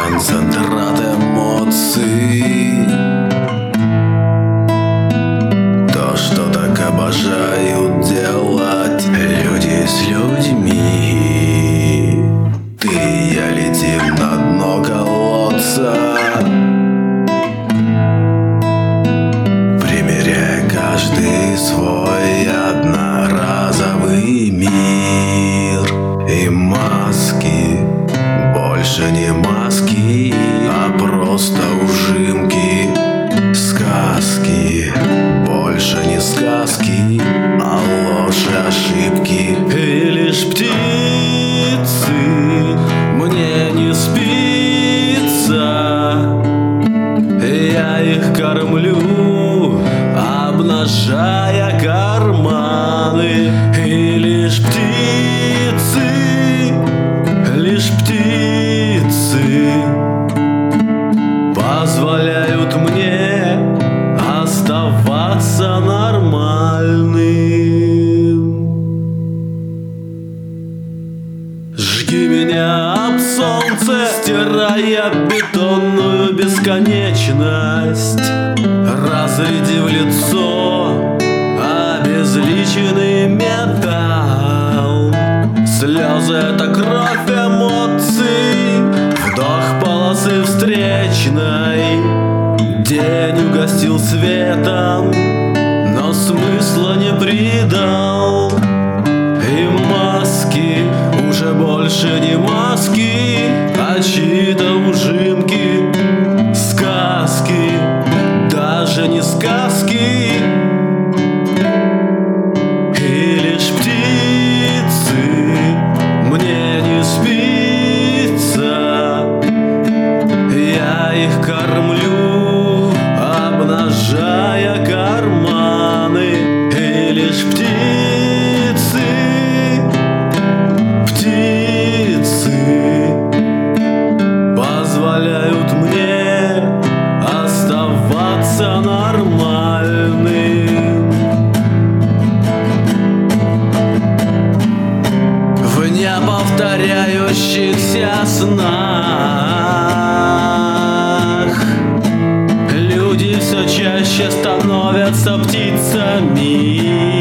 концентрат эмоций. То, что так обожают делать люди с людьми. Ты и я летим на дно колодца, примеряя каждый свой одноразовый мир. И маски больше не маски, а просто ужимки. Сказки больше не сказки, а ложь и ошибки. И лишь птицы мне не спится, я их кормлю, обнажая карманы. И лишь птицы позволяют мне оставаться нормальным. Жги меня об солнце, стирая бетонную бесконечность. Разряди в лицо обезличенный металл. Слезы — это кровь эмоций, вдох полосы встречной. День угостил светом, но смысла не придал. И маски уже больше не маски, а чьи-то ужимки. Сказки даже не сказки. И лишь птицы мне не спится, я их кормлю, обнажая карманы. И лишь птицы позволяют мне оставаться нормальным. В неповторяющихся снах люди все чаще становятся птицами.